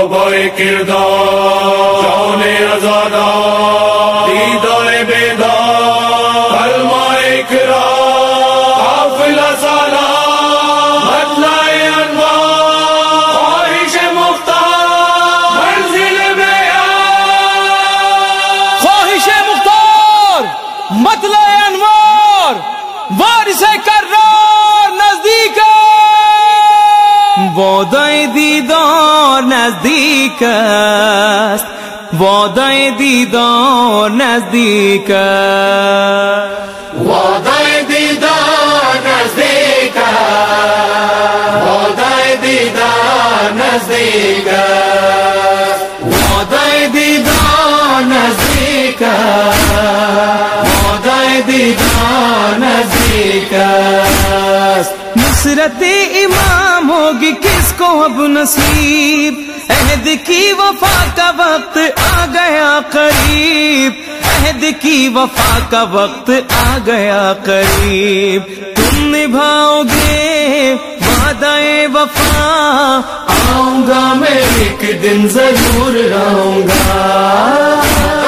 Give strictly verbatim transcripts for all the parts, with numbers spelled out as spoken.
کعبہ کردار جان آزادار دیدار بیدار کلمہ اقرار قافلہ سالار مطلع انوار خواہش مختار منزل معیار خواہش مختار مطلع انوار وارث کرار نزدیک وعدہ دیدار نزدیک است وعدہ دیدار نزدیک وعدہ دیدار نزدیک وعدہ دیدار نزدیک وعدہ دیدار نزدیک وعدہ دیدار نزدیک نصرت امام ہوگی کس کو اب نصیب عہد کی وفا کا وقت آ گیا قریب عہد کی وفا کا وقت آ گیا قریب تم نبھاؤ گے وعدہ وفا آؤں گا میں ایک دن ضرور آؤں گا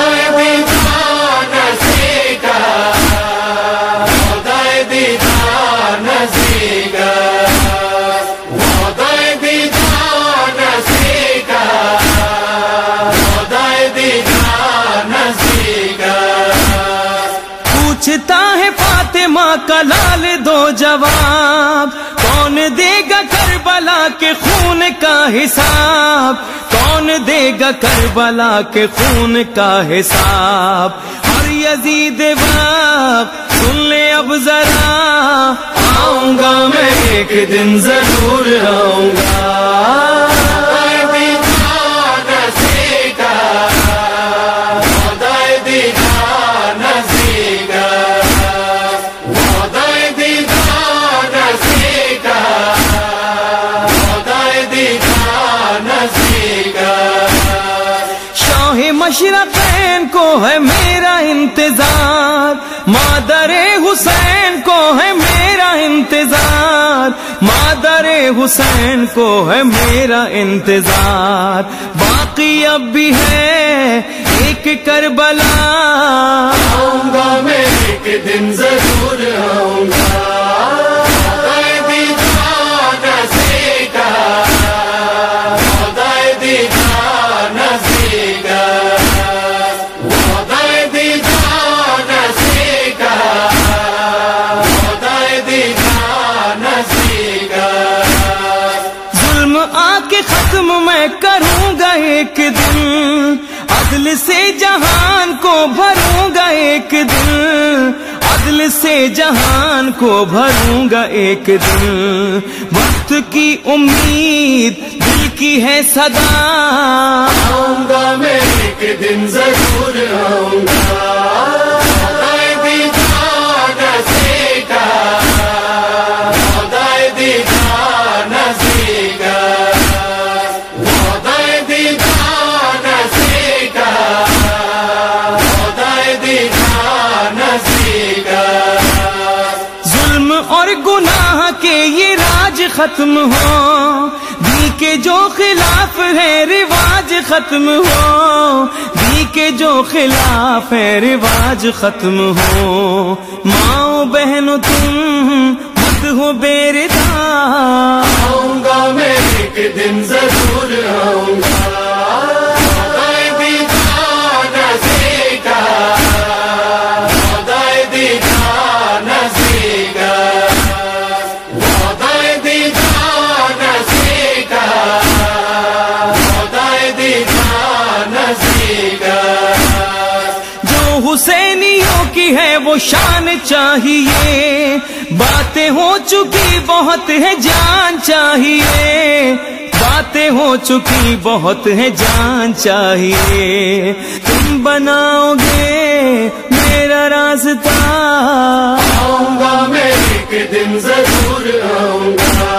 پوچھتا ہے فاطمہ کا لال دو جواب کون دے گا کربلا کے خون کا حساب کون دے گا کربلا کے خون کا حساب اور یزید باپ سن لے اب ذرا آؤں گا میں ایک دن ضرور آؤں گا مشرقین کو ہے میرا انتظار مادر حسین کو ہے میرا انتظار مادر حسین کو ہے میرا انتظار باقی اب بھی ہے ایک کربلا آؤں گا میں ایک دن ضرور آؤں گا ختم میں کروں گا ایک دن عدل سے جہان کو بھروں گا ایک دن عدل سے جہان کو بھروں گا ایک دن وقت کی امید دل کی ہے صدا آؤں گا میں ایک دن ضرور آؤں گا اور گناہ کے یہ راج ختم ہو بھی کے جو خلاف ہے رواج ختم ہو بھی کے جو خلاف ہے رواج ختم ہو ماں بہنوں تم مت ہو بیردار آؤں گا میں ایک دن ضرور آؤں گا حسینیوں کی ہے وہ شان چاہیے باتیں ہو چکی بہت ہے جان چاہیے باتیں ہو چکی بہت ہے جان چاہیے تم بناؤ گے میرا راستہ آؤں گا میں ایک دن ضرور آؤں گا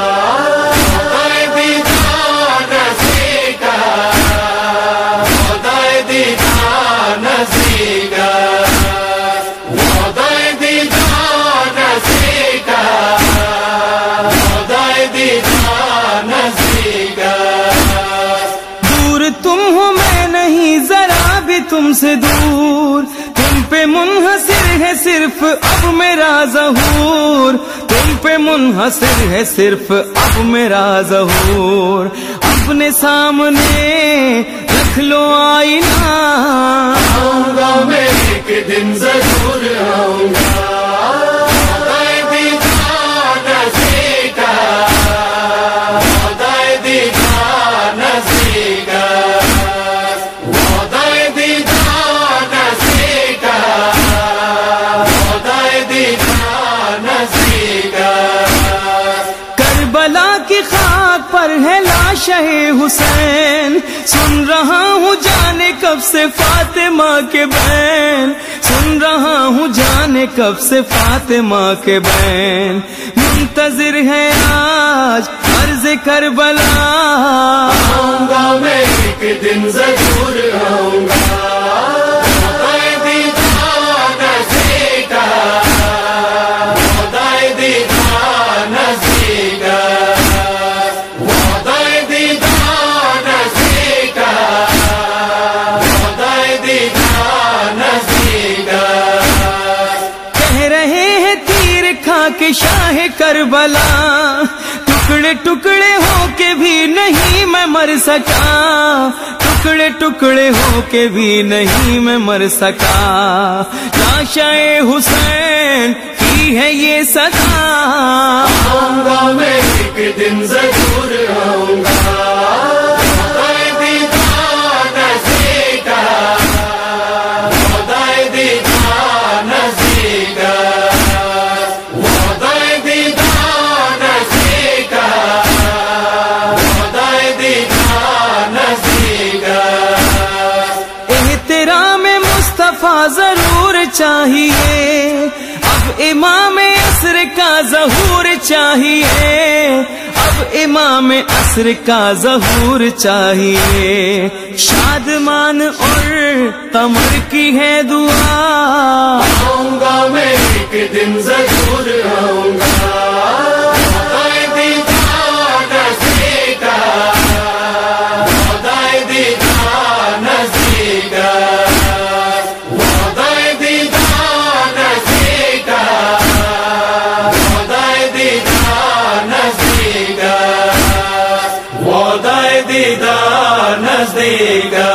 تم سے دور، تم پہ منحصر ہے صرف اب میرا ظہور، تم پہ منحصر ہے صرف اب میرا ظہور، اپنے سامنے رکھ لو آئینہ، آؤں گا میں ایک دن ضرور آؤں گا، خدائے دیدار نصیب کا، خدائے دیدار نصیب کا، خدائے دیدار نصیب کا، خدائے دیدار نصیب کا۔ کربلا کی خاک پر ہے لاش حسین، سن رہا ہوں جانے کب سے فاطمہ کے بین، سن رہا ہوں جانے کب سے فاطمہ کے بین، منتظر ہے آج عرض کربلا، آؤں گا میں ایک دن ضرور آؤں گا، خدائے دیدار نصیب کا، خدائے دیدار نصیب کا، خدائے دیدار نصیب کا، خدائے دیدار نصیب کا۔ کہہ رہے ہیں تیر کھا کے شاہ کربلا، ٹکڑے ٹکڑے ہو کے بھی نہیں میں مر سکا، ٹکڑے ٹکڑے ہو کے بھی نہیں میں مر سکا، لاش حسین کی ہے یہ سزا، آؤں گا میں ایک دن ضرور آؤں گا، خدائے دیدار نصیب کا، خدائے دیدار نصیب کا، خدائے دیدار نصیب کا، خدائے دیدار نصیب کا۔ احترام مصطفیٰ ضرور چاہیے، اب امام عصر کا ظہور چاہیے، اب امام عصر کا ظہور چاہیے، شادمان اور قمر کی ہے دعا، آؤں گا میں ایک دن ضرور آؤں گا، خدائے دیدار نصیب کا، خدائے دیدار نصیب کا، خدائے دیدار نصیب کا، خدائے دیدار نصیب کا، خدائے دیدار نصیب کا۔